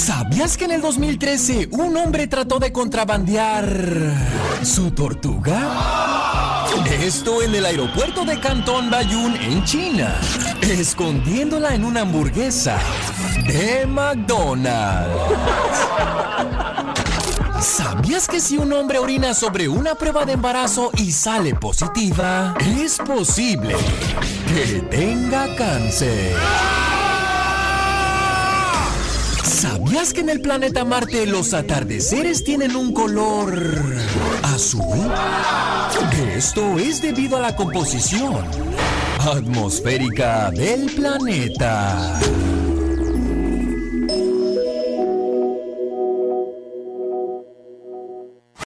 ¿Sabías que en el 2013 un hombre trató de contrabandear su tortuga? Esto en el aeropuerto de Cantón Bayún, en China, escondiéndola en una hamburguesa de McDonald's. ¿Sabías que si un hombre orina sobre una prueba de embarazo y sale positiva, es posible que tenga cáncer? ¿Sabías que en el planeta Marte los atardeceres tienen un color azul? Esto es debido a la composición atmosférica del planeta.